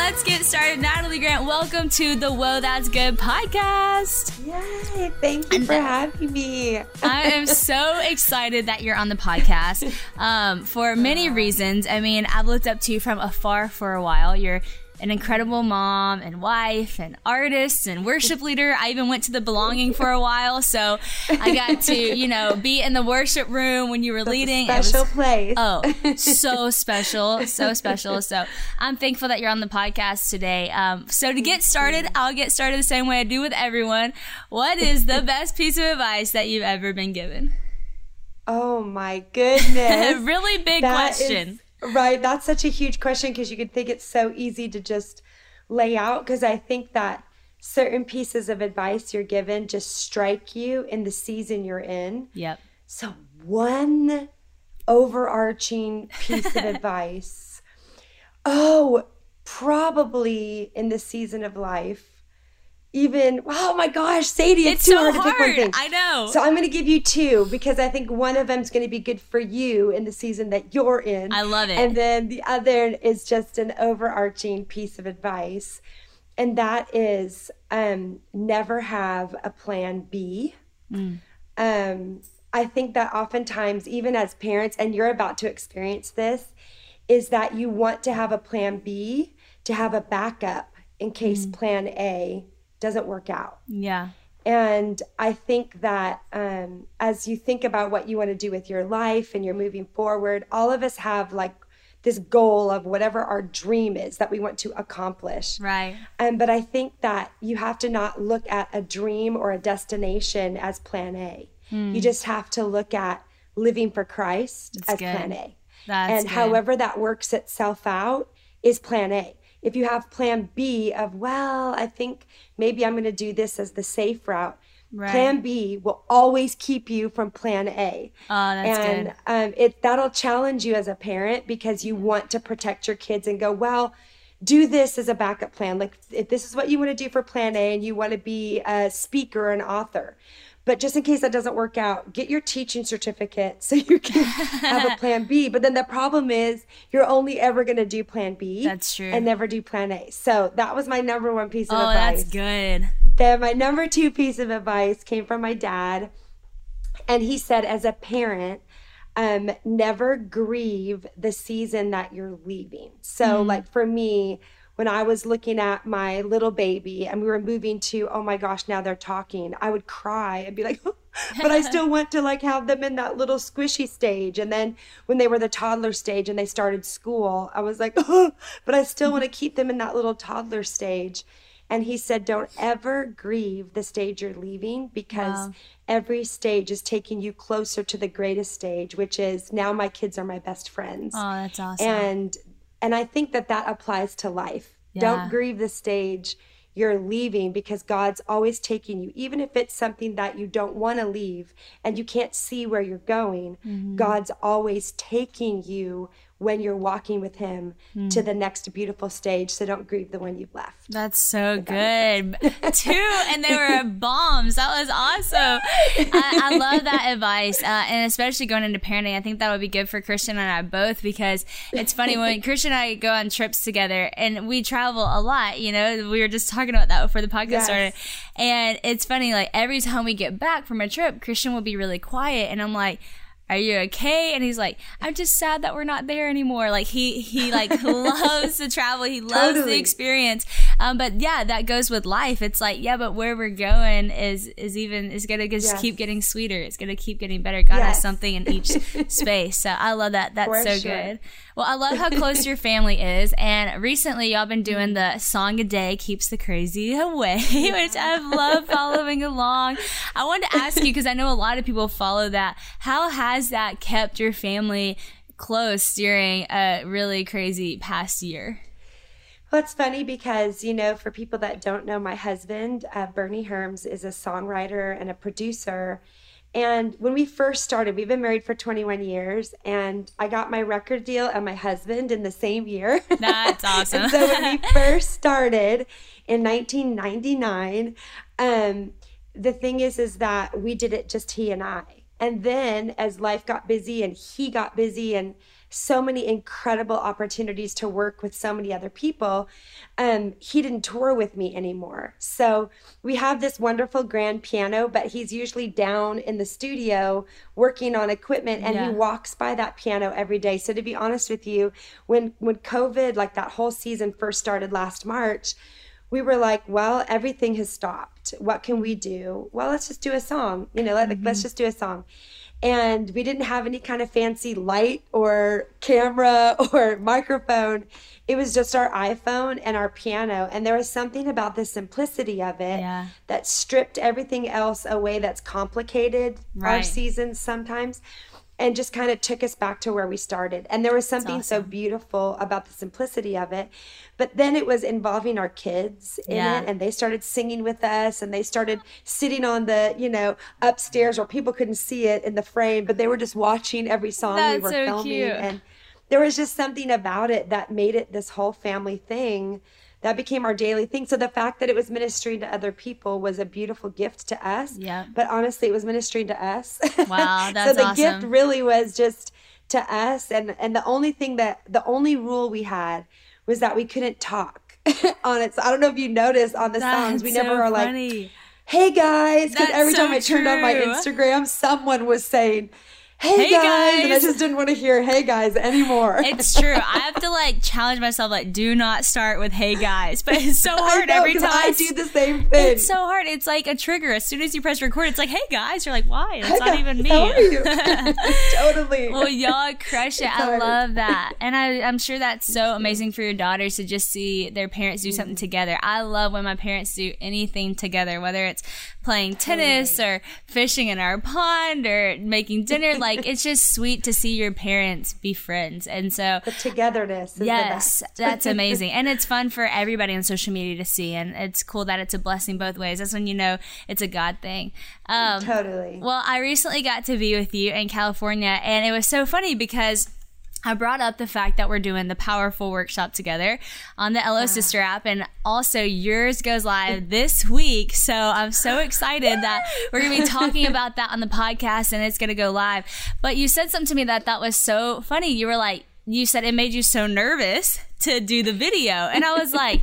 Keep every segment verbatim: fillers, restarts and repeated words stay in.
let's get started. Natalie Grant, welcome to the Whoa, That's Good podcast. Yay, thank you for having me. I am so excited that you're on the podcast um, for many reasons. I mean, I've looked up to you from afar for a while. You're an incredible mom and wife and artist and worship leader. I even went to the Belonging for a while, so I got to, you know, be in the worship room when you were That's leading. A special it was, place. Oh, so special, so special. So I'm thankful that you're on the podcast today. Um, so to get started, I'll get started the same way I do with everyone. What is the best piece of advice that you've ever been given? Oh my goodness. Really big that question. Is- Right. That's such a huge question because you could think it's so easy to just lay out, because I think that certain pieces of advice you're given just strike you in the season you're in. Yep. So one overarching piece of advice. Oh, probably in the season of life. Even, oh my gosh, Sadie, it's, it's too so hard to pick one hard. thing. I know. So I'm going to give you two because I think one of them is going to be good for you in the season that you're in. I love it. And then the other is just an overarching piece of advice. And that is um, never have a plan B. Mm. Um, I think that oftentimes, even as parents, and you're about to experience this, is that you want to have a plan B, to have a backup in case mm. plan A doesn't work out. Yeah. And I think that um, as you think about what you want to do with your life and you're moving forward, all of us have like this goal of whatever our dream is that we want to accomplish. Right. Um, but I think that you have to not look at a dream or a destination as plan A. Hmm. You just have to look at living for Christ That's as good. plan A. That's and good. However that works itself out is plan A. If you have plan B of, well, I think maybe I'm going to do this as the safe route, right. Plan B will always keep you from plan A. Oh, that's and, good. And um, it that'll challenge you as a parent because you want to protect your kids and go, well, do this as a backup plan. Like if this is what you want to do for plan A and you want to be a speaker or an author. But just in case that doesn't work out, get your teaching certificate so you can have a plan B. But then the problem is you're only ever going to do plan B. That's true. And never do plan A. So that was my number one piece of oh, advice. Oh, that's good. Then my number two piece of advice came from my dad. And he said, as a parent, um, never grieve the season that you're leaving. So mm. like for me, when I was looking at my little baby and we were moving to, oh my gosh, now they're talking, I would cry and be like, oh, but I still want to like have them in that little squishy stage. And then when they were the toddler stage and they started school, I was like, oh, but I still want to keep them in that little toddler stage. And he said, don't ever grieve the stage you're leaving because wow. every stage is taking you closer to the greatest stage, which is now my kids are my best friends. Oh, that's awesome. And And I think that that applies to life. Yeah. Don't grieve the stage you're leaving because God's always taking you. Even if it's something that you don't want to leave and you can't see where you're going, mm-hmm. God's always taking you when you're walking with him mm. to the next beautiful stage. So don't grieve the one you've left. That's so good. Two, and they were bombs. That was awesome. I, I love that advice. Uh, and especially going into parenting, I think that would be good for Christian and I both, because it's funny when Christian and I go on trips together and we travel a lot, you know, we were just talking about that before the podcast yes. started. And it's funny, like every time we get back from a trip, Christian will be really quiet. And I'm like, are you okay? And he's like, I'm just sad that we're not there anymore. Like he, he like loves to travel. He loves totally. the experience. Um, but yeah, that goes with life. It's like, yeah, but where we're going is, is even, is going to just yes. keep getting sweeter. It's going to keep getting better. God yes. has something in each space. So I love that. That's For so sure. good. Well, I love how close your family is. And recently y'all been doing the Song a Day Keeps the Crazy Away, which I've loved following along. I wanted to ask you, because I know a lot of people follow that. How has that kept your family close during a really crazy past year? Well, it's funny because, you know, for people that don't know, my husband, uh, Bernie Herms, is a songwriter and a producer. And when we first started, we've been married for twenty-one years, and I got my record deal and my husband in the same year. That's awesome. And so when we first started in nineteen ninety-nine, um, the thing is, is that we did it just he and I. And then as life got busy and he got busy and so many incredible opportunities to work with so many other people, um, he didn't tour with me anymore. So we have this wonderful grand piano, but he's usually down in the studio working on equipment, and Yeah. he walks by that piano every day. So to be honest with you, when when COVID, like that whole season first started last March, we were like, well, everything has stopped. What can we do? Well, let's just do a song. You know, let, Mm-hmm. let's just do a song. And we didn't have any kind of fancy light or camera or microphone. It was just our iPhone and our piano. And there was something about the simplicity of it Yeah. that stripped everything else away that's complicated our Right. seasons sometimes, and just kind of took us back to where we started. And there was something so awesome. beautiful about the simplicity of it. But then it was involving our kids in Yeah. it, and they started singing with us, and they started sitting on the, you know, upstairs where people couldn't see it in the frame, but they were just watching every song we That's were so filming. cute. And there was just something about it that made it this whole family thing that became our daily thing. So the fact that it was ministering to other people was a beautiful gift to us. Yeah. But honestly, it was ministering to us. Wow, So that's the awesome. gift really was just to us. And, and the only thing that, the only rule we had was that we couldn't talk on it. So I don't know if you noticed on the songs, we That's never so were like, funny. hey guys. Because That's every so time I turned on my true. Instagram, someone was saying, hey, Hey, guys. And I guys. just didn't want to hear hey guys anymore. It's true. I have to like challenge myself, like, do not start with "Hey guys," but it's so I hard know, every 'cause time. I do the same thing. It's so hard. It's like a trigger. As soon as you press record, it's like, "Hey guys," you're like, "Why? It's Hey, not even me." How are you? Totally. Well, y'all crush it. I hard. love that. And I, I'm sure that's so amazing for your daughters to just see their parents do something together. I love when my parents do anything together, whether it's playing tennis or fishing in our pond or making dinner. Like, it's just sweet to see your parents be friends. And so, The togetherness is yes, the best. that's amazing. And it's fun for everybody on social media to see. And it's cool that it's a blessing both ways. That's when you know it's a God thing. Um, Totally. well, I recently got to be with you in California, and it was so funny because I brought up the fact that we're doing the Powerful workshop together on the L O Sister app, and also yours goes live this week. So I'm so excited that we're going to be talking about that on the podcast, and it's going to go live. But you said something to me that that was so funny. You were like, you said it made you so nervous to do the video, and I was like,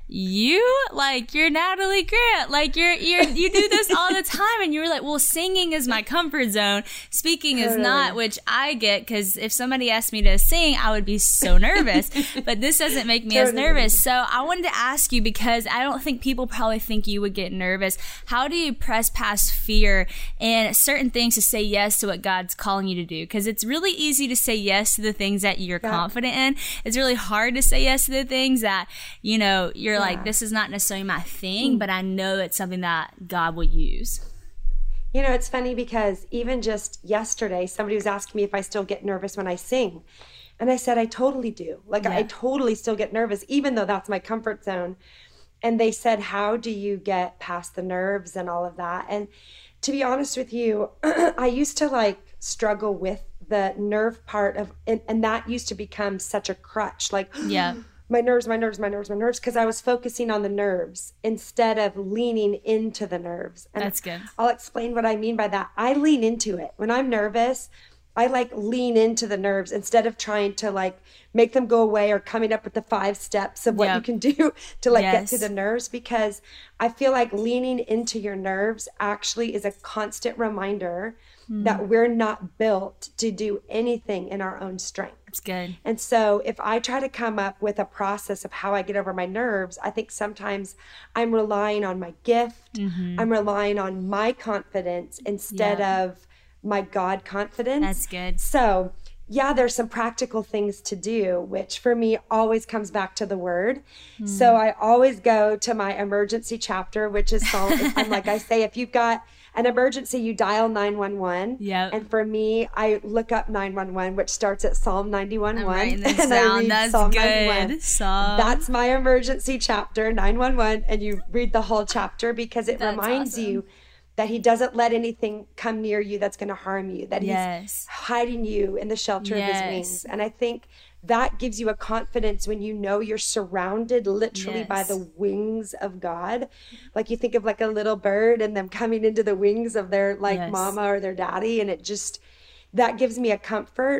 you like you're Natalie Grant, like you're you're you do this all the time. And you were like, well, singing is my comfort zone, speaking is not, which I get, because if somebody asked me to sing, I would be so nervous. But this doesn't make me as Totally. nervous. So I wanted to ask you, because I don't think people probably think you would get nervous, how do you press past fear and certain things to say yes to what God's calling you to do? Because it's really easy to say yes to the things that you're Yeah. confident in. It's really hard to say yes to the things that, you know, you're like, Yeah. this is not necessarily my thing, but I know it's something that God will use. You know, it's funny because even just yesterday, somebody was asking me if I still get nervous when I sing. And I said, I totally do. Like, Yeah. I totally still get nervous, even though that's my comfort zone. And they said, how do you get past the nerves and all of that? And to be honest with you, I used to like struggle with the nerve part of, and, and that used to become such a crutch. Like, Yeah. my nerves, my nerves, my nerves, my nerves, because I was focusing on the nerves instead of leaning into the nerves. And That's good. I'll explain what I mean by that. I lean into it. When I'm nervous, I like lean into the nerves instead of trying to like make them go away or coming up with the five steps of what Yep. you can do to like get to Yes. the nerves, because I feel like leaning into your nerves actually is a constant reminder Hmm. that we're not built to do anything in our own strength. That's good. And so if I try to come up with a process of how I get over my nerves, I think sometimes I'm relying on my gift. Mm-hmm. I'm relying on my confidence instead Yeah. of my God confidence. That's good. So yeah, there's some practical things to do, which for me always comes back to the word. Hmm. So I always go to my emergency chapter, which is Psalm. I'm like I say, if you've got an emergency, you dial nine one one. Yep. And for me, I look up nine one one, which starts at Psalm ninety-one I'm one. writing this and I down. read That's Psalm good. ninety-one. Psalm. That's my emergency chapter, nine one one, and you read the whole chapter because it That's reminds awesome. you that he doesn't let anything come near you that's going to harm you, that Yes. he's hiding you in the shelter of his Yes. wings. And I think that gives you a confidence when you know you're surrounded literally by Yes. the wings of God. Like you think of like a little bird and them coming into the wings of their like Yes. mama or their daddy, and it just, that gives me a comfort.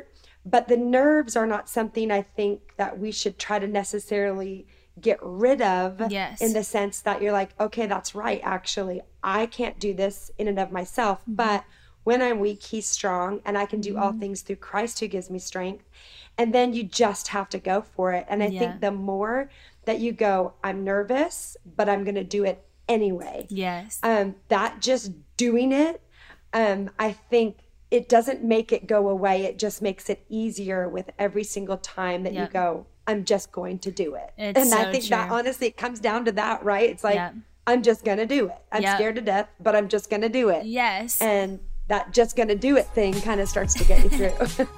But the nerves are not something I think that we should try to necessarily get rid of, yes. in the sense that you're like, okay, that's right. Actually, I can't do this in and of myself, mm-hmm. but when I'm weak, he's strong, and I can do mm-hmm. all things through Christ who gives me strength. And then you just have to go for it. And I yeah. think the more that you go, I'm nervous, but I'm going to do it anyway. Yes. Um, that just doing it, um, I think it doesn't make it go away. It just makes it easier with every single time that yep. you go, I'm just going to do it. It's and so I think true. that honestly, it comes down to that, right? It's like, yep. I'm just going to do it. I'm yep. scared to death, but I'm just going to do it. Yes. And that just going to do it thing kind of starts to get you through.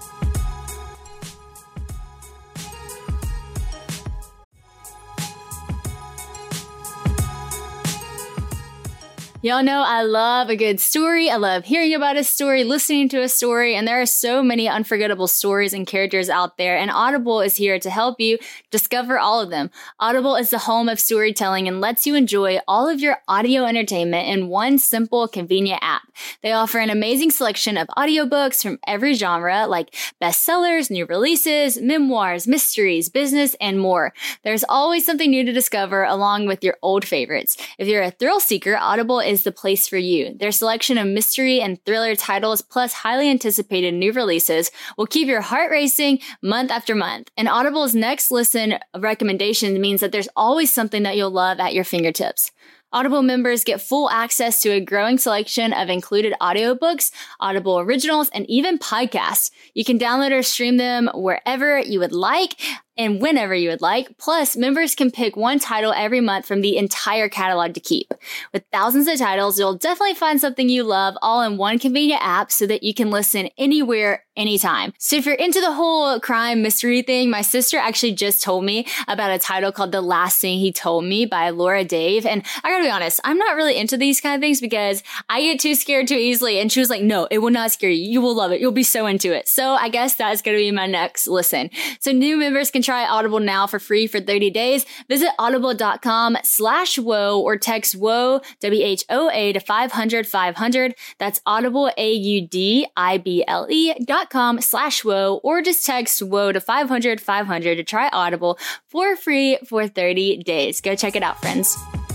Y'all know I love a good story. I love hearing about a story, listening to a story, and there are so many unforgettable stories and characters out there, and Audible is here to help you discover all of them. Audible is the home of storytelling and lets you enjoy all of your audio entertainment in one simple, convenient app. They offer an amazing selection of audiobooks from every genre, like bestsellers, new releases, memoirs, mysteries, business, and more. There's always something new to discover along with your old favorites. If you're a thrill seeker, Audible is the place for you. Their selection of mystery and thriller titles plus highly anticipated new releases will keep your heart racing month after month. And Audible's next listen recommendation means that there's always something that you'll love at your fingertips. Audible members get full access to a growing selection of included audiobooks, Audible originals, and even podcasts. You can download or stream them wherever you would like and whenever you would like. Plus, members can pick one title every month from the entire catalog to keep. With thousands of titles, you'll definitely find something you love all in one convenient app so that you can listen anywhere, anytime. So if you're into the whole crime mystery thing, my sister actually just told me about a title called The Last Thing He Told Me by Laura Dave. And I gotta be honest, I'm not really into these kind of things because I get too scared too easily. And she was like, no, it will not scare you. You will love it. You'll be so into it. So I guess that's gonna be my next listen. So new members can try Audible now for free for thirty days. Visit audible.com slash whoa or text whoa, W H O A to five hundred five hundred. That's audible, A U D I B L E dot com slash whoa, or just text whoa to five hundred five hundred to try Audible for free for thirty days. Go check it out, friends.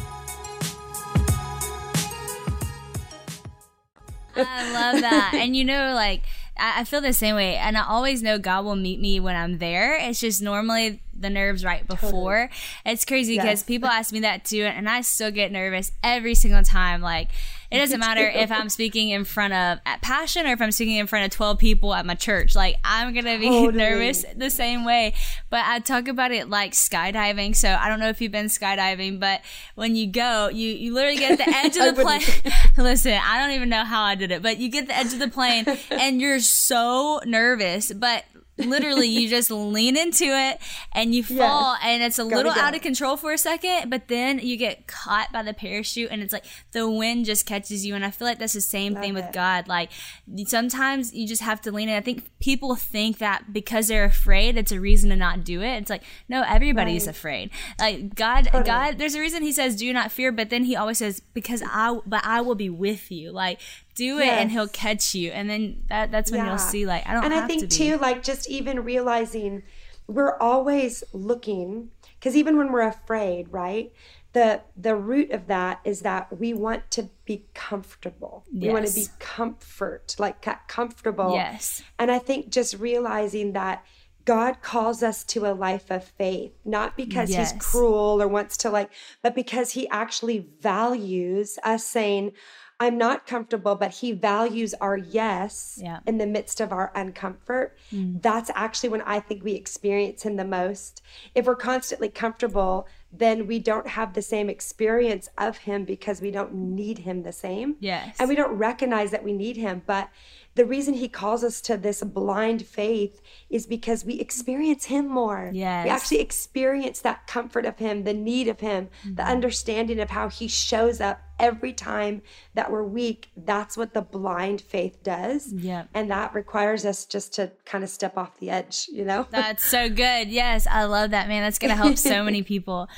I love that. And you know, like, I feel the same way, and I always know God will meet me when I'm there. It's just normally the nerves right before. Totally. It's crazy because yes. people ask me that too, and I still get nervous every single time. Like, it doesn't matter if I'm speaking in front of at Passion or if I'm speaking in front of twelve people at my church. Like, I'm gonna be totally. nervous the same way. But I talk about it like skydiving. So I don't know if you've been skydiving, but when you go, you you literally get the edge of the plane. Listen, I don't even know how I did it, but you get the edge of the plane and you're so nervous, but literally you just lean into it and you fall, yes. and it's a Gotta little go. out of control for a second, but then you get caught by the parachute and it's like the wind just catches you. And I feel like that's the same Love thing with it. God. Like, sometimes you just have to lean in. I think people think that because they're afraid it's a reason to not do it. It's like, no, everybody's right. afraid. Like, God totally. God there's a reason he says do not fear, but then he always says because I but I will be with you. Like, do it yes. and he'll catch you. And then that that's when yeah. you'll see, like, I don't and have I think to be. too, like, just even realizing we're always looking, because even when we're afraid, right, the the root of that is that we want to be comfortable. Yes. We want to be comfort, like comfortable. Yes. And I think just realizing that God calls us to a life of faith, not because yes. he's cruel or wants to, like, but because he actually values us saying, I'm not comfortable, but he values our yes yeah. in the midst of our uncomfort. Mm. That's actually when I think we experience him the most. If we're constantly comfortable, then we don't have the same experience of him because we don't need him the same. Yes. And we don't recognize that we need him. But the reason he calls us to this blind faith is because we experience him more. Yes. We actually experience that comfort of him, the need of him, mm-hmm. the understanding of how he shows up every time that we're weak. That's what the blind faith does. Yeah. And that requires us just to kind of step off the edge, you know? That's so good. Yes, I love that, man. That's going to help so many people.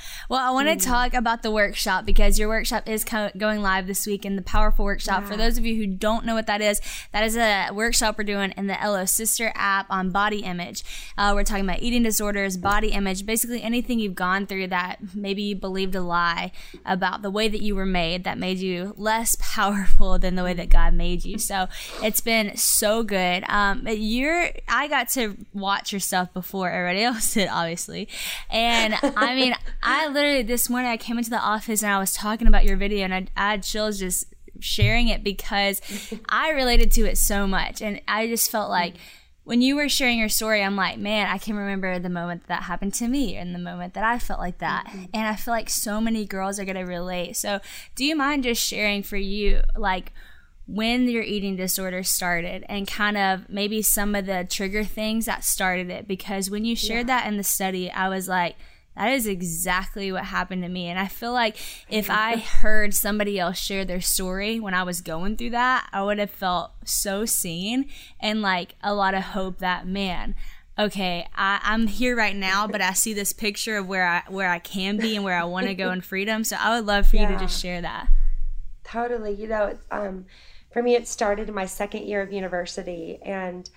Well, I want to mm-hmm. talk about the workshop because your workshop is co- going live this week, and the Powerful Workshop. Yeah. For those of you who don't know what that is, that is a workshop we're doing in the L O Sister app on body image. Uh, we're talking about eating disorders, body image, basically anything you've gone through that maybe you believed a lie about the way that you were made that made you less powerful than the way that God made you. So it's been so good. Um, you're, I got to watch your stuff before everybody else did, obviously. And I mean, I literally, this morning I came into the office and I was talking about your video and I, I had chills just sharing it because I related to it so much. And I just felt like when you were sharing your story, I'm like, man, I can remember the moment that happened to me and the moment that I felt like that. Mm-hmm. And I feel like so many girls are going to relate. So do you mind just sharing for you, like, when your eating disorder started and kind of maybe some of the trigger things that started it? Because when you shared yeah. that in the study, I was like, that is exactly what happened to me. And I feel like if I heard somebody else share their story when I was going through that, I would have felt so seen and like a lot of hope that, man, okay, I, I'm here right now, but I see this picture of where I where I can be and where I want to go in freedom. So I would love for yeah. you to just share that. Totally. You know, it's, um, for me, it started in my second year of university, and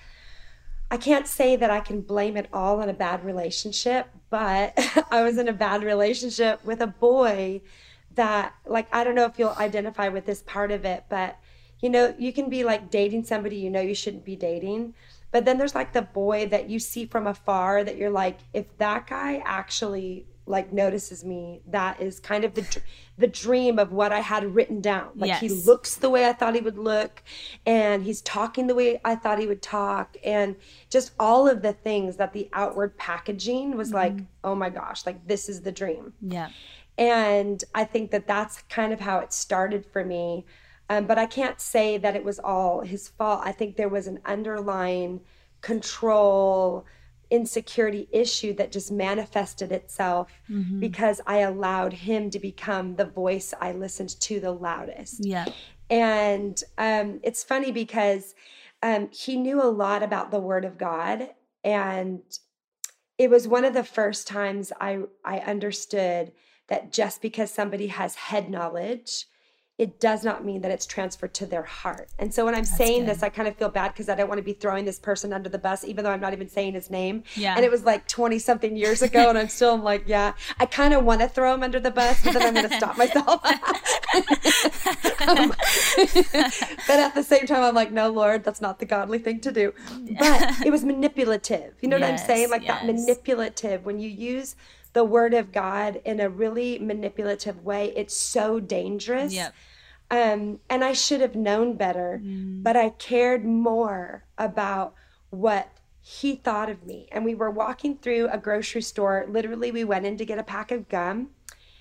I can't say that I can blame it all on a bad relationship, but I was in a bad relationship with a boy that, like, I don't know if you'll identify with this part of it, but, you know, you can be like dating somebody you know you shouldn't be dating, but then there's like the boy that you see from afar that you're like, if that guy actually like notices me, that is kind of the the dream of what I had written down. Like yes. he looks the way I thought he would look, and he's talking the way I thought he would talk, and just all of the things that the outward packaging was mm-hmm. like, oh my gosh, like this is the dream. Yeah. And I think that that's kind of how it started for me. Um, but I can't say that it was all his fault. I think there was an underlying control, insecurity issue that just manifested itself mm-hmm. because I allowed him to become the voice I listened to the loudest. Yeah. And um, it's funny because um, he knew a lot about the Word of God. And it was one of the first times I, I understood that just because somebody has head knowledge, it does not mean that it's transferred to their heart. And so when I'm That's saying good. this, I kind of feel bad because I don't want to be throwing this person under the bus, even though I'm not even saying his name. Yeah. And it was like twenty something years ago. And I'm still like, yeah, I kind of want to throw him under the bus, but then I'm going to stop myself. um, but at the same time, I'm like, no, Lord, that's not the godly thing to do. But it was manipulative. You know yes, what I'm saying? Like yes. that manipulative, when you use the Word of God in a really manipulative way, it's so dangerous. Yep. Um, and I should have known better, mm. but I cared more about what he thought of me. And we were walking through a grocery store. Literally, we went in to get a pack of gum.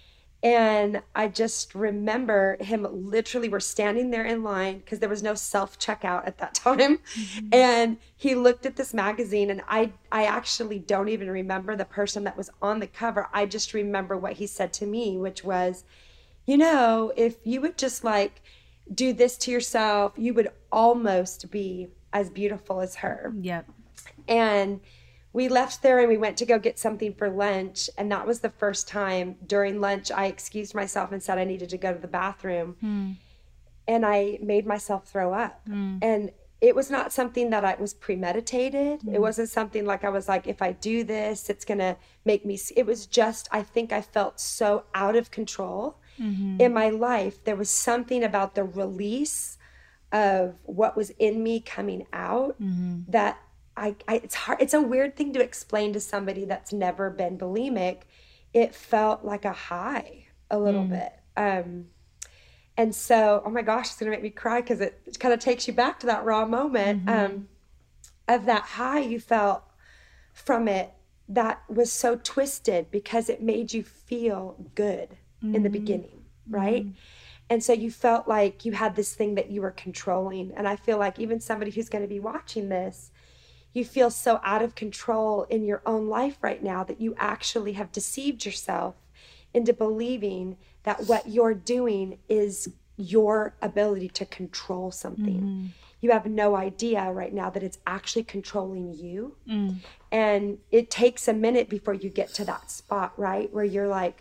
And I just remember him literally, we're standing there in line because there was no self-checkout at that time. Mm-hmm. And he looked at this magazine, and I, I actually don't even remember the person that was on the cover. I just remember what he said to me, which was, you know, if you would just like do this to yourself, you would almost be as beautiful as her. Yep. And we left there and we went to go get something for lunch. And that was the first time during lunch I excused myself and said I needed to go to the bathroom. Mm. And I made myself throw up. Mm. And it was not something that I was premeditated. Mm. It wasn't something like I was like, if I do this, it's going to make me. It was just, I think I felt so out of control mm-hmm. in my life. There was something about the release of what was in me coming out mm-hmm. that I, I, it's hard. It's a weird thing to explain to somebody that's never been bulimic. It felt like a high a little mm. bit. Um, and so, oh my gosh, it's going to make me cry because it, it kind of takes you back to that raw moment mm-hmm. um, of that high you felt from it that was so twisted because it made you feel good mm-hmm. in the beginning, right? Mm-hmm. And so you felt like you had this thing that you were controlling. And I feel like even somebody who's going to be watching this, you feel so out of control in your own life right now that you actually have deceived yourself into believing that what you're doing is your ability to control something. Mm-hmm. You have no idea right now that it's actually controlling you. Mm. And it takes a minute before you get to that spot, right? Where you're like,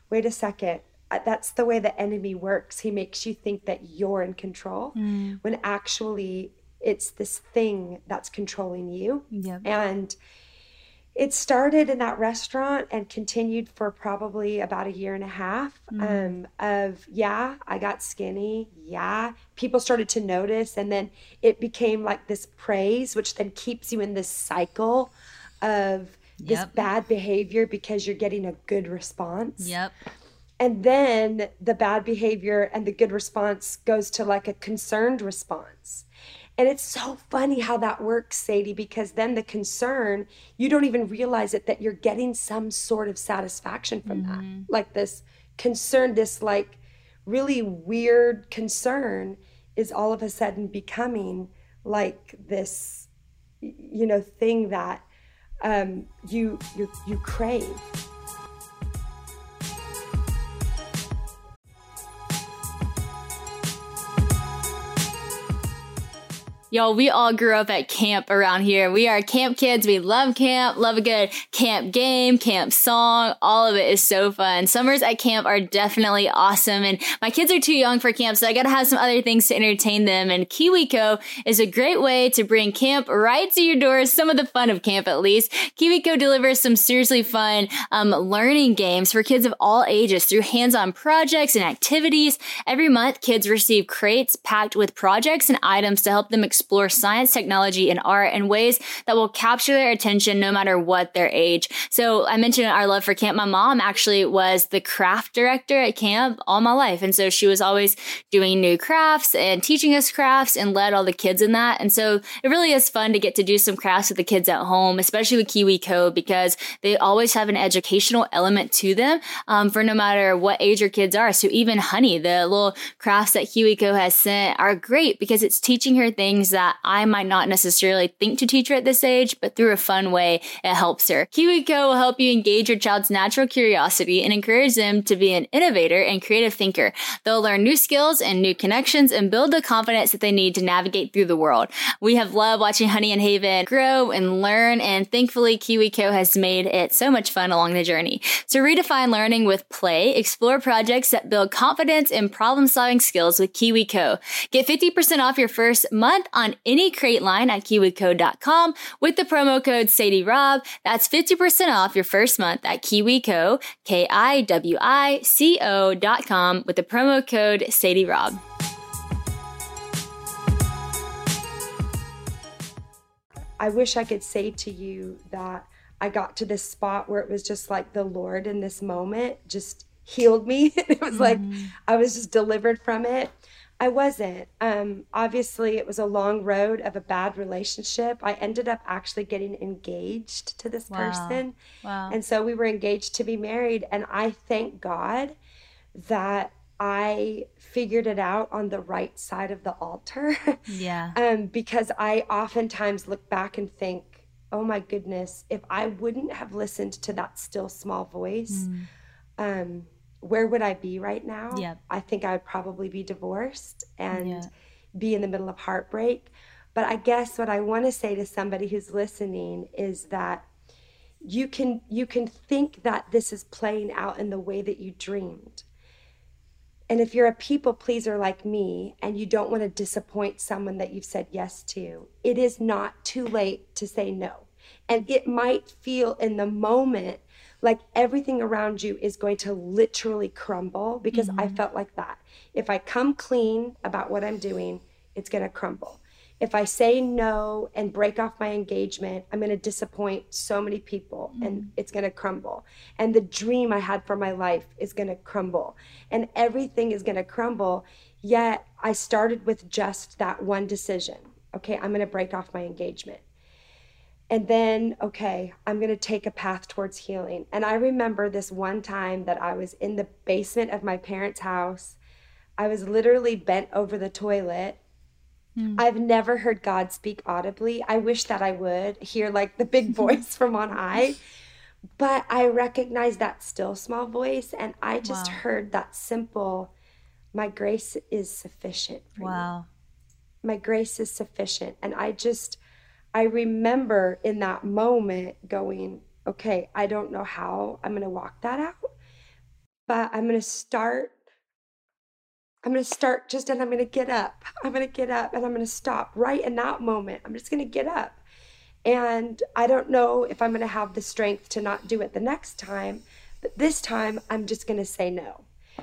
wait a second. Uh, That's the way the enemy works. He makes you think that you're in control Mm. when actually it's this thing that's controlling you. Yep. And it started in that restaurant and continued for probably about a year and a half um, of, yeah, I got skinny. Yeah. People started to notice. And then it became like this praise, which then keeps you in this cycle of this Yep. bad behavior because you're getting a good response. Yep. And then the bad behavior and the good response goes to like a concerned response. And it's so funny how that works, Sadie, because then the concern, you don't even realize it, that you're getting some sort of satisfaction from that. Like this concern, this like really weird concern is all of a sudden becoming like this, y- you know, thing that um, you, you, you crave. Y'all, we all grew up at camp around here. We are camp kids. We love camp, love a good camp game, camp song. All of it is so fun. Summers at camp are definitely awesome. And my kids are too young for camp, so I got to have some other things to entertain them. And KiwiCo is a great way to bring camp right to your doors, some of the fun of camp at least. KiwiCo delivers some seriously fun um, learning games for kids of all ages through hands-on projects and activities. Every month, kids receive crates packed with projects and items to help them explore science, technology, and art in ways that will capture their attention no matter what their age. So I mentioned our love for camp. My mom actually was the craft director at camp all my life. And so she was always doing new crafts and teaching us crafts and led all the kids in that. And so it really is fun to get to do some crafts with the kids at home, especially with KiwiCo, because they always have an educational element to them um, for no matter what age your kids are. So even Honey, the little crafts that KiwiCo has sent are great because it's teaching her things that I might not necessarily think to teach her at this age, but through a fun way, it helps her. KiwiCo will help you engage your child's natural curiosity and encourage them to be an innovator and creative thinker. They'll learn new skills and new connections and build the confidence that they need to navigate through the world. We have loved watching Honey and Haven grow and learn, and thankfully KiwiCo has made it so much fun along the journey. So redefine learning with play, explore projects that build confidence and problem-solving skills with KiwiCo. Get fifty percent off your first month on any crate line at kiwico dot com with the promo code Sadie Rob. That's fifty percent off your first month at KiwiCo, K I W I C O dot com with the promo code Sadie Rob. I wish I could say to you that I got to this spot where it was just like the Lord in this moment just healed me. It was like I was just delivered from it. I wasn't. Um, obviously, it was a long road of a bad relationship. I ended up actually getting engaged to this Wow. person. Wow. And so we were engaged to be married. And I thank God that I figured it out on the right side of the altar. Yeah. um, because I oftentimes look back and think, oh my goodness, if I wouldn't have listened to that still small voice, um, where would I be right now? Yep. I think I would probably be divorced and Yeah. be in the middle of heartbreak. But I guess what I want to say to somebody who's listening is that you can you can think that this is playing out in the way that you dreamed. And if you're a people pleaser like me and you don't want to disappoint someone that you've said yes to, it is not too late to say no. And it might feel in the moment like everything around you is going to literally crumble, because I felt like that. If I come clean about what I'm doing, it's going to crumble. If I say no and break off my engagement, I'm going to disappoint so many people and it's going to crumble. And the dream I had for my life is going to crumble. And everything is going to crumble. Yet I started with just that one decision. Okay, I'm going to break off my engagement. And then, okay, I'm going to take a path towards healing. And I remember this one time that I was in the basement of my parents' house. I was literally bent over the toilet. I've never heard God speak audibly. I wish that I would hear like the big voice from on high. But I recognized that still small voice. And I just Wow. heard that simple, my grace is sufficient for you. Wow. My grace is sufficient. And I just, I remember in that moment going, okay, I don't know how I'm going to walk that out, but I'm going to start I'm going to start just, and I'm going to get up. I'm going to get up and I'm going to stop right in that moment. I'm just going to get up. And I don't know if I'm going to have the strength to not do it the next time, but this time I'm just going to say no.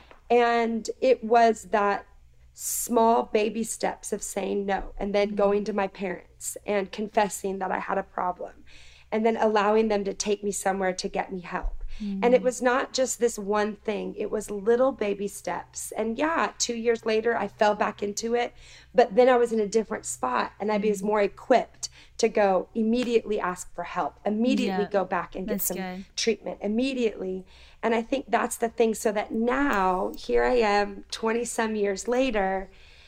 And it was that small baby steps of saying no, and then going to my parents and confessing that I had a problem, and then allowing them to take me somewhere to get me help. Mm-hmm. And it was not just this one thing. It was little baby steps. And yeah, two years later, I fell back into it. But then I was in a different spot, and I was more equipped to go immediately ask for help, immediately yeah, go back and get some good. treatment immediately. And I think that's the thing. So that now, here I am twenty some years later,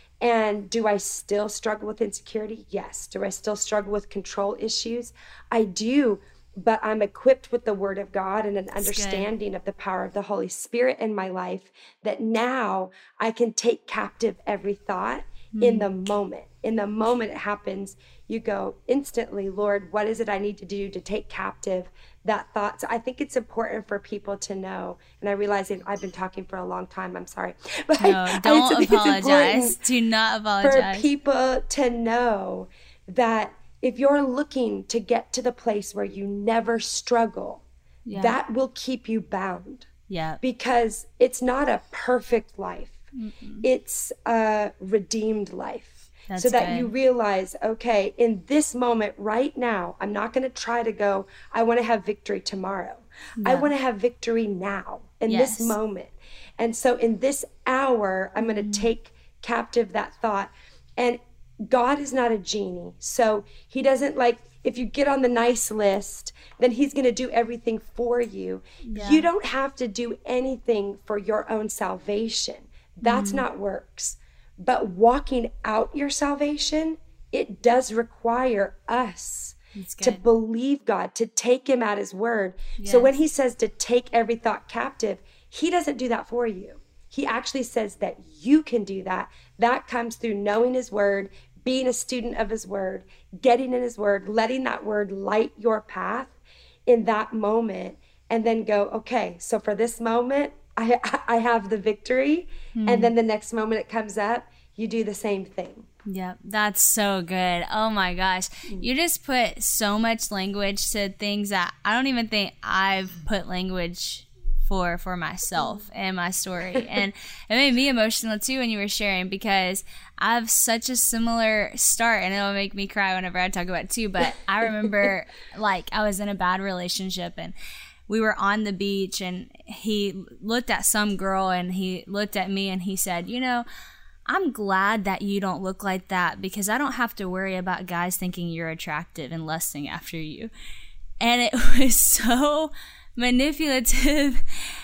and do I still struggle with insecurity? Yes. Do I still struggle with control issues? I do. But I'm equipped with the Word of God and an That's understanding good. of the power of the Holy Spirit in my life, that now I can take captive every thought mm. in the moment. In the moment it happens, you go instantly, Lord, what is it I need to do to take captive that thought? So I think it's important for people to know, and I realize I've been talking for a long time, I'm sorry. But no, I, don't I apologize. Do not apologize. For people to know that if you're looking to get to the place where you never struggle, yeah. that will keep you bound. Yeah. Because it's not a perfect life. Mm-mm. It's a redeemed life. That's so that good. You realize, okay, in this moment right now, I'm not going to try to go, I want to have victory tomorrow. No. I want to have victory now, in yes. this moment. And so in this hour, I'm going to mm-hmm. take captive that thought. And God is not a genie. So he doesn't, like, if you get on the nice list, then he's going to do everything for you. Yeah. You don't have to do anything for your own salvation. That's mm-hmm. not works. But walking out your salvation, it does require us to believe God, to take him at his word. Yes. So when he says to take every thought captive, he doesn't do that for you. He actually says that you can do that. That comes through knowing his word, being a student of his word, getting in his word, letting that word light your path in that moment, and then go, okay, so for this moment, I I have the victory. Mm. And then the next moment it comes up, you do the same thing. Yep, that's so good. Oh my gosh. You just put so much language to things that I don't even think I've put language for for myself and my story. And it made me emotional too when you were sharing, because I have such a similar start, and it'll make me cry whenever I talk about it too. But I remember like I was in a bad relationship, and we were on the beach, and he looked at some girl, and he looked at me, and he said, you know, I'm glad that you don't look like that, because I don't have to worry about guys thinking you're attractive and lusting after you. And it was so manipulative.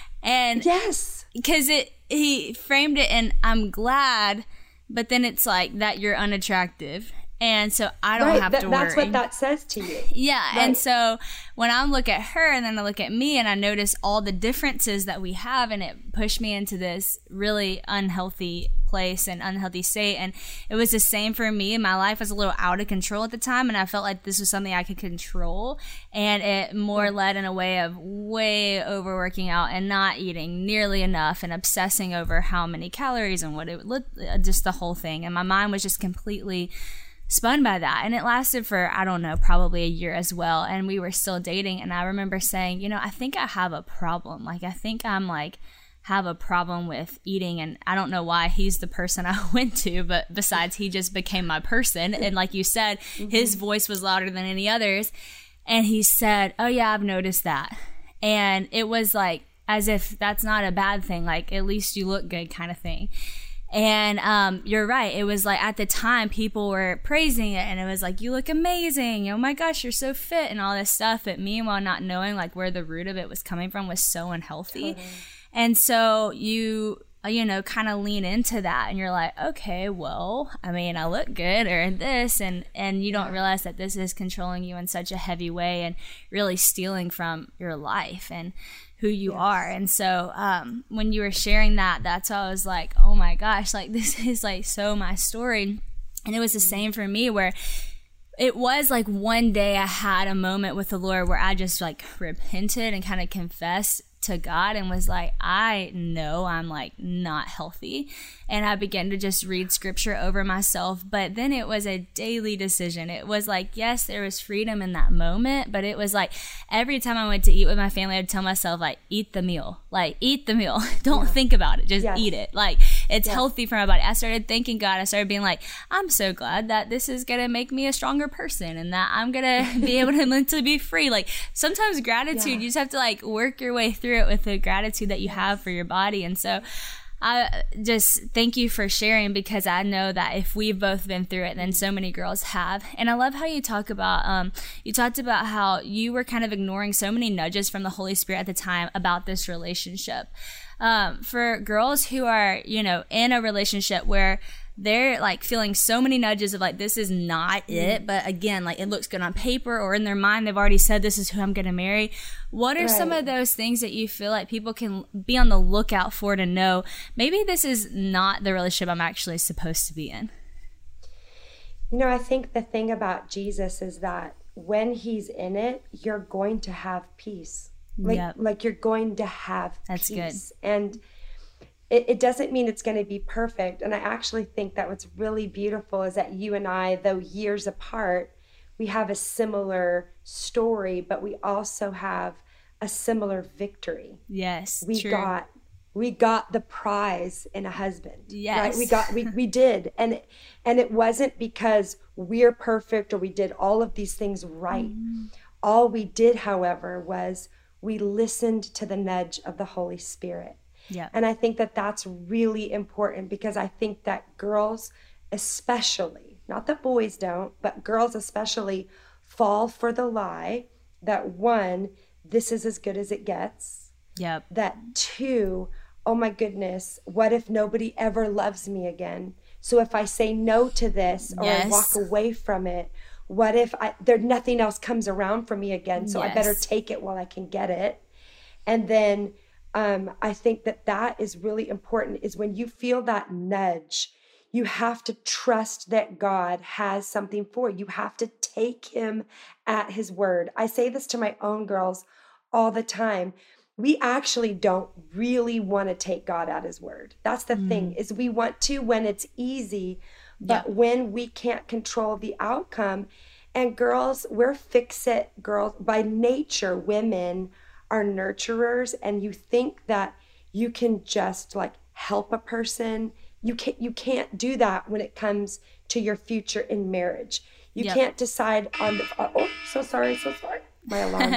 And yes, because it he framed it in I'm glad, but then it's like that you're unattractive. And so I don't right, have that, to that's worry. That's what that says to you. Yeah. Right. And so when I look at her, and then I look at me, and I notice all the differences that we have, and it pushed me into this really unhealthy place and unhealthy state. And it was the same for me. My life was a little out of control at the time, and I felt like this was something I could control. And it more led in a way of way overworking out and not eating nearly enough and obsessing over how many calories and what it would look, just the whole thing. And my mind was just completely spun by that. And it lasted for, I don't know, probably a year as well. And we were still dating. And I remember saying, you know, I think I have a problem. Like, I think I'm like, have a problem with eating. And I don't know why he's the person I went to, but besides, he just became my person. And like you said, mm-hmm. his voice was louder than any others. And he said, oh yeah, I've noticed that. And it was like, as if that's not a bad thing. Like, at least you look good kind of thing. And um, you're right. It was like at the time people were praising it, and it was like, you look amazing. Oh my gosh, you're so fit and all this stuff. But meanwhile, not knowing like where the root of it was coming from was so unhealthy. Totally. And so you, you know, kind of lean into that, and you're like, okay, well, I mean, I look good or this, and, and you don't realize that this is controlling you in such a heavy way and really stealing from your life and who you yes. are. And so um, when you were sharing that, that's how I was like, oh my gosh, like this is like so my story. And it was the same for me, where it was like one day I had a moment with the Lord where I just like repented and kind of confessed to God and was like, I know I'm like not healthy. And I began to just read scripture over myself. But then it was a daily decision. It was like, yes, there was freedom in that moment, but it was like every time I went to eat with my family, I'd tell myself, like, eat the meal, like eat the meal. Don't yeah. think about it. Just yes. eat it. Like it's yes. healthy for my body. I started thanking God. I started being like, I'm so glad that this is going to make me a stronger person and that I'm going to be able to mentally be free. Like sometimes gratitude, yeah. you just have to like work your way through it with the gratitude that you have for your body. And so I just thank you for sharing, because I know that if we've both been through it, then so many girls have. And I love how you talk about, um, you talked about how you were kind of ignoring so many nudges from the Holy Spirit at the time about this relationship. Um, for girls who are, you know, in a relationship where they're like feeling so many nudges of like, this is not it. But again, like it looks good on paper, or in their mind, they've already said this is who I'm going to marry. What are right. some of those things that you feel like people can be on the lookout for to know maybe this is not the relationship I'm actually supposed to be in? You know, I think the thing about Jesus is that when he's in it, you're going to have peace. Like, yep. like you're going to have That's peace. Good. And It, it doesn't mean it's going to be perfect. And I actually think that what's really beautiful is that you and I, though years apart, we have a similar story, but we also have a similar victory. Yes, we true. got we got the prize in a husband. Yes, right? We got we we did, and it, and it wasn't because we're perfect or we did all of these things right. Mm. All we did, however, was we listened to the nudge of the Holy Spirit. Yeah. And I think that that's really important, because I think that girls especially, not that boys don't, but girls especially fall for the lie that one, this is as good as it gets. Yep. That two, oh my goodness, what if nobody ever loves me again? So if I say no to this or yes. I walk away from it, what if I, there nothing else comes around for me again? So yes. I better take it while I can get it. And then Um, I think that that is really important, is when you feel that nudge, you have to trust that God has something for you. You have to take him at his word. I say this to my own girls all the time. We actually don't really want to take God at his word. That's the mm. thing, is we want to when it's easy, but yeah. when we can't control the outcome. And girls, we're fix-it girls. By nature, women are nurturers, and you think that you can just like help a person. You can't, you can't do that when it comes to your future in marriage. You yep. can't decide on the, oh, so sorry, so sorry. My alarm.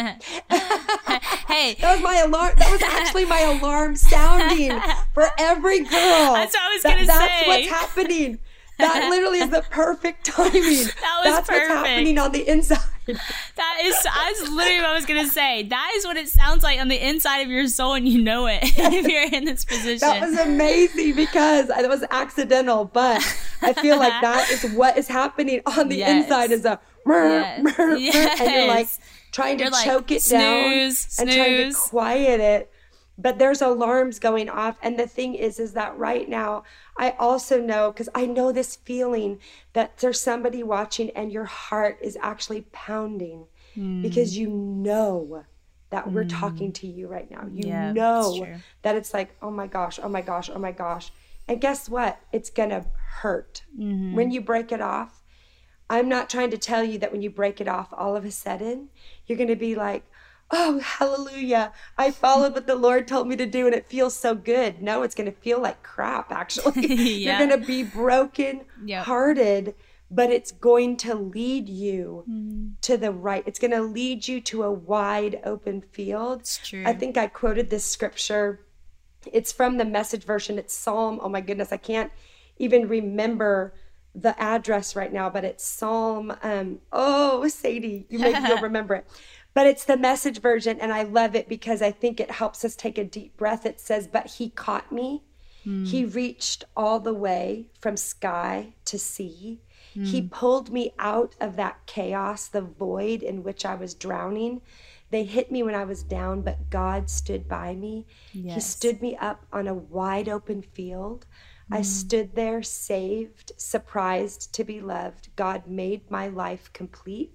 Hey. That was my alarm. That was actually my alarm sounding for every girl. That's what I was that, going to say. That's what's happening. That literally is the perfect timing. That was That's perfect. What's happening on the inside. That is, that's literally what I was going to say. That is what it sounds like on the inside of your soul, and you know it if you're in this position. That was amazing, because it was accidental, but I feel like that is what is happening on the yes. inside, is a yes. yes. and you're like trying to you're choke like, it snooze, down snooze. and trying to quiet it. But there's alarms going off. And the thing is, is that right now, I also know, because I know this feeling that there's somebody watching and your heart is actually pounding mm. because you know that we're mm. talking to you right now. You yeah, know that it's like, oh my gosh, oh my gosh, oh my gosh. And guess what? It's going to hurt. Mm-hmm. When you break it off, I'm not trying to tell you that when you break it off, all of a sudden, you're going to be like, oh, hallelujah, I followed what the Lord told me to do and it feels so good. No, it's going to feel like crap, actually. yeah. You're going to be broken yep. hearted, but it's going to lead you mm. to the right. It's going to lead you to a wide open field. It's true. I think I quoted this scripture. It's from the Message version. It's Psalm. Oh my goodness, I can't even remember the address right now, but it's Psalm. Um, oh, Sadie, you maybe you'll remember it. But it's the Message version, and I love it because I think it helps us take a deep breath. It says, but he caught me. Mm. He reached all the way from sky to sea. Mm. He pulled me out of that chaos, the void in which I was drowning. They hit me when I was down, but God stood by me. Yes. He stood me up on a wide open field. Mm. I stood there saved, surprised to be loved. God made my life complete.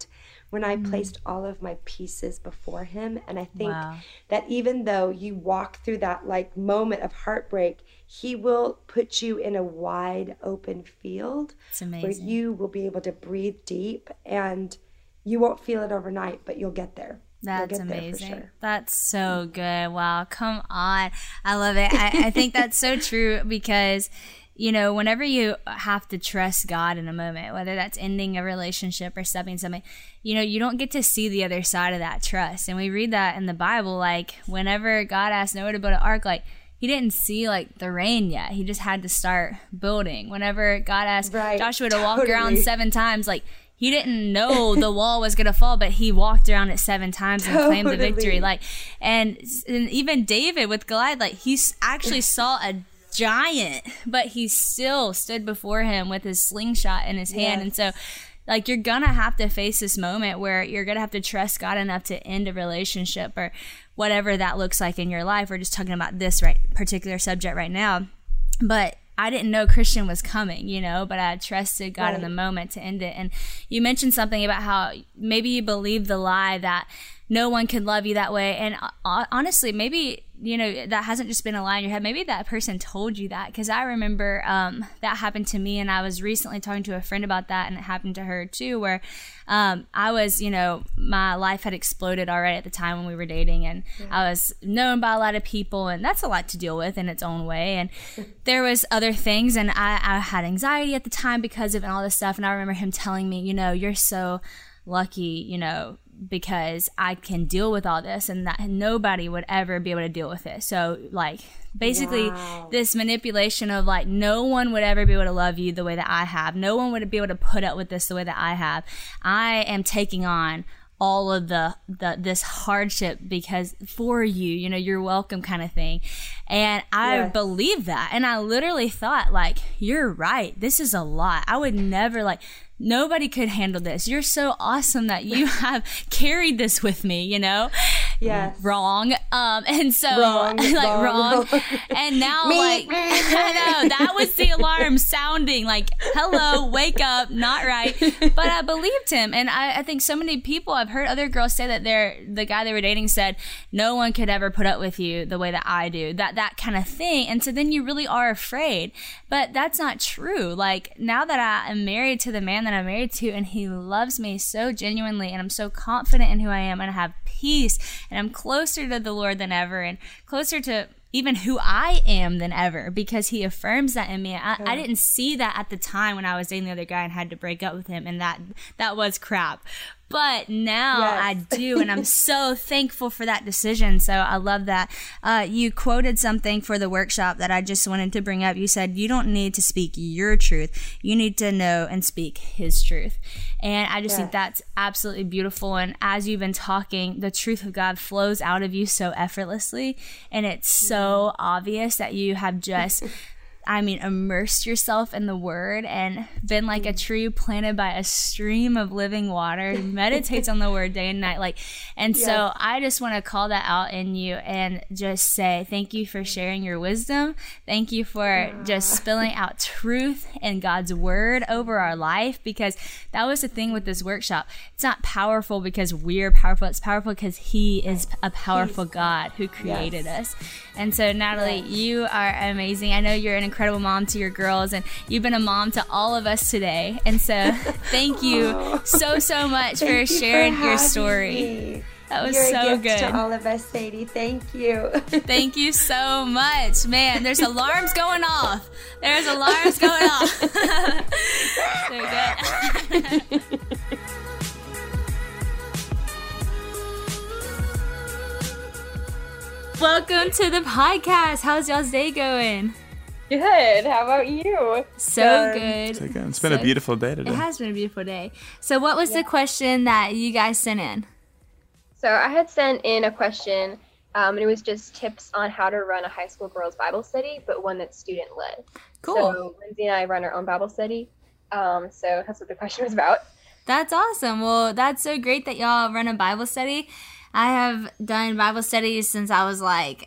when I placed all of my pieces before him. And I think Wow. that even though you walk through that like moment of heartbreak, he will put you in a wide open field It's where amazing. you will be able to breathe deep, and you won't feel it overnight, but you'll get there. That's You'll get there for amazing. sure. That's so good. Wow. Come on. I love it. I, I think that's so true because, you know, whenever you have to trust God in a moment, whether that's ending a relationship or stopping something, you know, you don't get to see the other side of that trust. And we read that in the Bible, like whenever God asked Noah to build an ark, like he didn't see like the rain yet. He just had to start building. Whenever God asked Right, Joshua to walk totally. around seven times, like he didn't know the wall was going to fall, but he walked around it seven times and claimed the Totally. victory. Like, and, and even David with Goliath, like he s- actually saw a giant, but he still stood before him with his slingshot in his hand. Yes. And so, like, you're going to have to face this moment where you're going to have to trust God enough to end a relationship or whatever that looks like in your life. We're just talking about this right particular subject right now. But I didn't know Christian was coming, you know, but I trusted God in Right. the moment to end it. And you mentioned something about how maybe you believe the lie that no one can love you that way. And uh, honestly, maybe, you know, that hasn't just been a lie in your head. Maybe that person told you that, because I remember um, that happened to me. And I was recently talking to a friend about that, and it happened to her too, where um, I was, you know, my life had exploded already at the time when we were dating, and I was known by a lot of people, and that's a lot to deal with in its own way. And there was other things, and I, I had anxiety at the time because of it and all this stuff. And I remember him telling me, you know, you're so lucky, you know, because I can deal with all this, and that nobody would ever be able to deal with it. So like basically Wow. this manipulation of like no one would ever be able to love you the way that I have. No one would be able to put up with this the way that I have. I am taking on all of the, the this hardship because for you, you know, you're welcome kind of thing. And I Yes. believed that. And I literally thought like, you're right. This is a lot. I would never like, nobody could handle this. You're so awesome that you have carried this with me, you know? Yes. Wrong. Um, and so Wrong, like wrong, wrong. wrong. And now Me. like, I know that was the alarm sounding like, hello, wake up, not right. But I believed him. And I, I think so many people, I've heard other girls say that they're, the guy they were dating said, no one could ever put up with you the way that I do, that, that kind of thing. And so then you really are afraid, but that's not true. Like now that I am married to the man that I'm married to, and he loves me so genuinely, and I'm so confident in who I am, and I have peace, and I'm closer to the Lord than ever, and closer to even who I am than ever, because he affirms that in me. I, I didn't see that at the time when I was dating the other guy and had to break up with him, and that that was crap. But now Yes. I do, and I'm so thankful for that decision. So I love that. Uh, you quoted something for the workshop that I just wanted to bring up. You said, you don't need to speak your truth. You need to know and speak his truth. And I just Yes. think that's absolutely beautiful. And as you've been talking, the truth of God flows out of you so effortlessly. And it's so obvious that you have just... I mean, immersed yourself in the word and been like a tree planted by a stream of living water, meditates on the word day and night. Like, and so Yes. I just want to call that out in you and just say, thank you for sharing your wisdom. Thank you for just spilling out truth and God's word over our life, because that was the thing with this workshop. It's not powerful because we're powerful. It's powerful because he is a powerful God who created us. And so, Natalie, Yes. you are amazing. I know you're an incredible mom to your girls, and you've been a mom to all of us today. And so thank you so, so much for Thank you sharing for your having story. me. That was You're so a gift good. to all of us, Sadie. Thank you. Thank you so much. Man, there's alarms going off. There's alarms going off. So good. Welcome to the podcast. How's y'all's day going? Good. How about you? So Good. good. It's okay. It's been So- a beautiful day today. It has been a beautiful day. So what was the question that you guys sent in? So I had sent in a question, um, and it was just tips on how to run a high school girls Bible study, but one that's student led. Cool. So Lindsay and I run our own Bible study. Um, so that's what the question was about. That's awesome. Well, that's so great that y'all run a Bible study. I have done Bible studies since I was like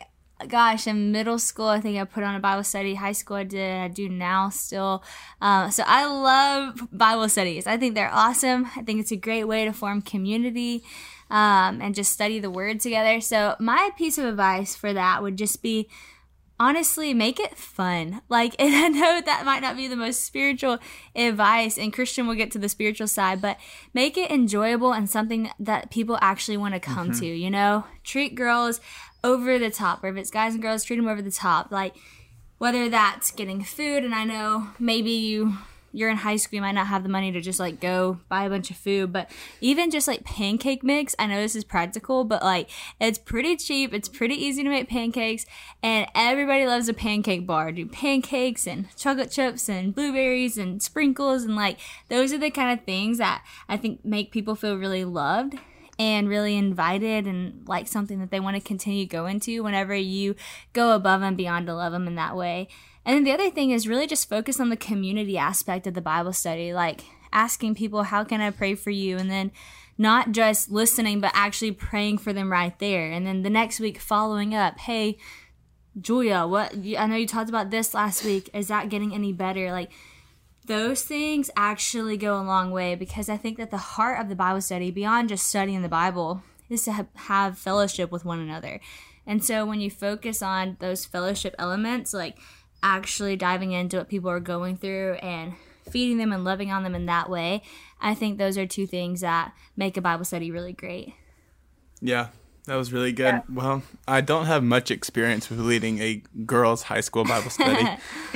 gosh, in middle school, I think I put on a Bible study. High school, I did. I do now still. Uh, so I love Bible studies. I think they're awesome. I think it's a great way to form community um, and just study the Word together. So my piece of advice for that would just be, honestly, make it fun. Like, and I know that might not be the most spiritual advice, and Christian will get to the spiritual side, but make it enjoyable and something that people actually want to come mm-hmm. to, you know? Treat girls over the top, or if it's guys and girls, treat them over the top. Like, whether that's getting food, and I know maybe you... you're in high school, you might not have the money to just like go buy a bunch of food, but even just like pancake mix, I know this is practical, but like it's pretty cheap, it's pretty easy to make pancakes, and everybody loves a pancake bar. Do pancakes and chocolate chips and blueberries and sprinkles, and like those are the kind of things that I think make people feel really loved and really invited, and like something that they want to continue going to whenever you go above and beyond to love them in that way. And then the other thing is really just focus on the community aspect of the Bible study, like asking people, how can I pray for you? And then not just listening, but actually praying for them right there. And then the next week following up, hey, Julia, what? I know you talked about this last week. Is that getting any better? Like, those things actually go a long way, because I think that the heart of the Bible study, beyond just studying the Bible, is to ha- have fellowship with one another. And so when you focus on those fellowship elements, like actually diving into what people are going through and feeding them and loving on them in that way, I think those are two things that make a Bible study really great. Yeah, that was really good. Yeah. Well, I don't have much experience with leading a girls' high school Bible study,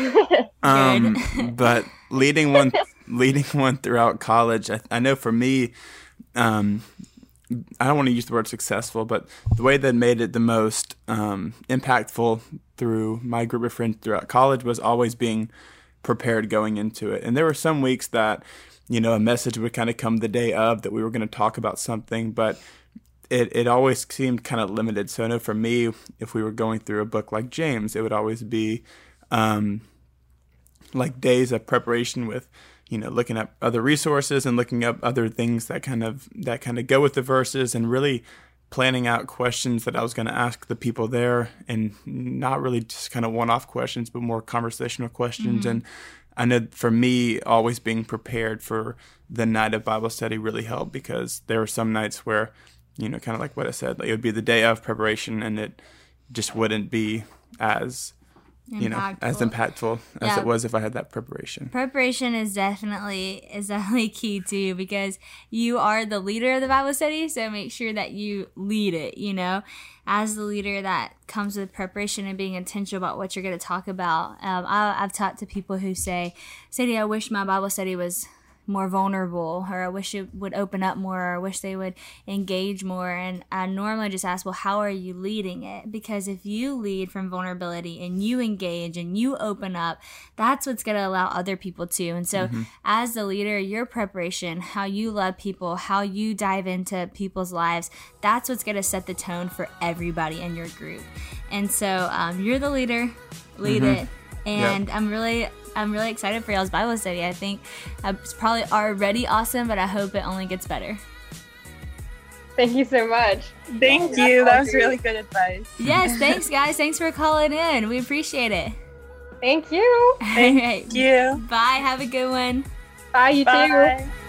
um, but leading one, leading one throughout college, I, I know for me, um, I don't want to use the word successful, but the way that made it the most um, impactful through my group of friends throughout college was always being prepared going into it. And there were some weeks that, you know, a message would kind of come the day of that we were going to talk about something, but it, it always seemed kind of limited. So I know for me, if we were going through a book like James, it would always be um, like days of preparation with, you know, looking up other resources and looking up other things that kind of that kind of go with the verses, and really planning out questions that I was going to ask the people there, and not really just kind of one-off questions, but more conversational questions. Mm-hmm. And I know for me, always being prepared for the night of Bible study really helped, because there were some nights where, you know, kind of like what I said, like it would be the day of preparation, and it just wouldn't be as you know, as impactful as yeah. it was if I had that preparation. Preparation is definitely is definitely key too, because you are the leader of the Bible study, so make sure that you lead it, you know. As the leader, that comes with preparation and being intentional about what you're going to talk about. Um, I, I've talked to people who say, Sadie, I wish my Bible study was more vulnerable, or I wish it would open up more, or I wish they would engage more. And I normally just ask, well, how are you leading it? Because if you lead from vulnerability and you engage and you open up, that's what's going to allow other people to. And so mm-hmm. as the leader, your preparation, how you love people, how you dive into people's lives, that's what's going to set the tone for everybody in your group. And so um, you're the leader, lead mm-hmm. it. And yep. I'm really I'm really excited for y'all's Bible study. I think it's probably already awesome, but I hope it only gets better. Thank you so much. Thank yeah, you. That was really good advice. Yes, thanks, guys. Thanks for calling in. We appreciate it. Thank you. Thank right. you. Bye. Have a good one. Bye, you Bye. too.